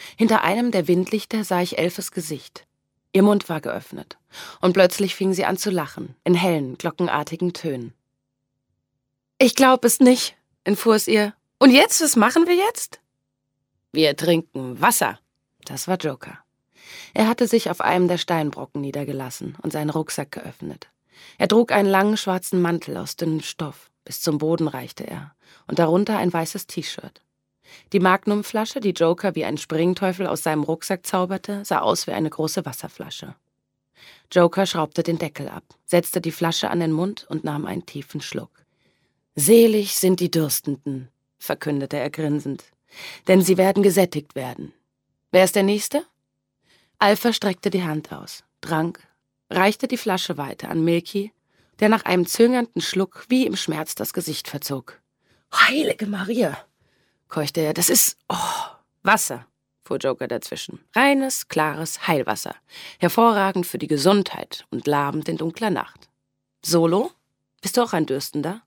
Hinter einem der Windlichter sah ich Elfes Gesicht. Ihr Mund war geöffnet, und plötzlich fing sie an zu lachen, in hellen, glockenartigen Tönen. »Ich glaub es nicht«, entfuhr es ihr. »Und jetzt, was machen wir jetzt?« »Wir trinken Wasser«, das war Joker. Er hatte sich auf einem der Steinbrocken niedergelassen und seinen Rucksack geöffnet. Er trug einen langen schwarzen Mantel aus dünnem Stoff, bis zum Boden reichte er, und darunter ein weißes T-Shirt. Die Magnumflasche, die Joker wie ein Springteufel aus seinem Rucksack zauberte, sah aus wie eine große Wasserflasche. Joker schraubte den Deckel ab, setzte die Flasche an den Mund und nahm einen tiefen Schluck. »Selig sind die Dürstenden«, verkündete er grinsend, »denn sie werden gesättigt werden. Wer ist der Nächste?« Alpha streckte die Hand aus, trank, reichte die Flasche weiter an Milky, der nach einem zögernden Schluck wie im Schmerz das Gesicht verzog. »Heilige Maria«, keuchte er, »das ist, Wasser«, fuhr Joker dazwischen. »Reines, klares Heilwasser, hervorragend für die Gesundheit und labend in dunkler Nacht. Solo, bist du auch ein Dürstender?«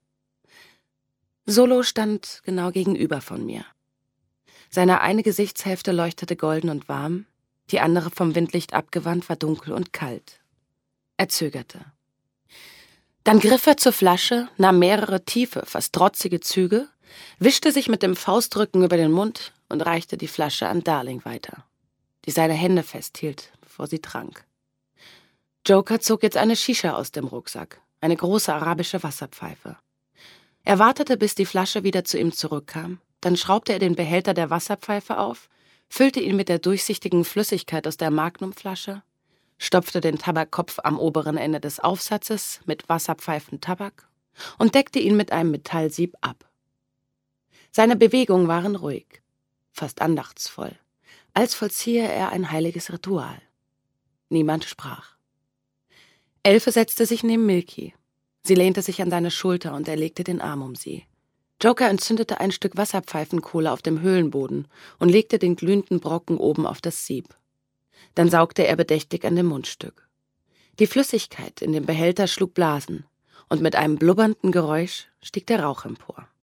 Solo stand genau gegenüber von mir. Seine eine Gesichtshälfte leuchtete golden und warm, die andere vom Windlicht abgewandt war dunkel und kalt. Er zögerte. Dann griff er zur Flasche, nahm mehrere tiefe, fast trotzige Züge, wischte sich mit dem Faustdrücken über den Mund und reichte die Flasche an Darling weiter, die seine Hände festhielt, bevor sie trank. Joker zog jetzt eine Shisha aus dem Rucksack, eine große arabische Wasserpfeife. Er wartete, bis die Flasche wieder zu ihm zurückkam, dann schraubte er den Behälter der Wasserpfeife auf, füllte ihn mit der durchsichtigen Flüssigkeit aus der Magnumflasche, stopfte den Tabakkopf am oberen Ende des Aufsatzes mit Wasserpfeifentabak und deckte ihn mit einem Metallsieb ab. Seine Bewegungen waren ruhig, fast andachtsvoll, als vollziehe er ein heiliges Ritual. Niemand sprach. Elfe setzte sich neben Milky. Sie lehnte sich an seine Schulter und er legte den Arm um sie. Joker entzündete ein Stück Wasserpfeifenkohle auf dem Höhlenboden und legte den glühenden Brocken oben auf das Sieb. Dann saugte er bedächtig an dem Mundstück. Die Flüssigkeit in dem Behälter schlug Blasen, und mit einem blubbernden Geräusch stieg der Rauch empor.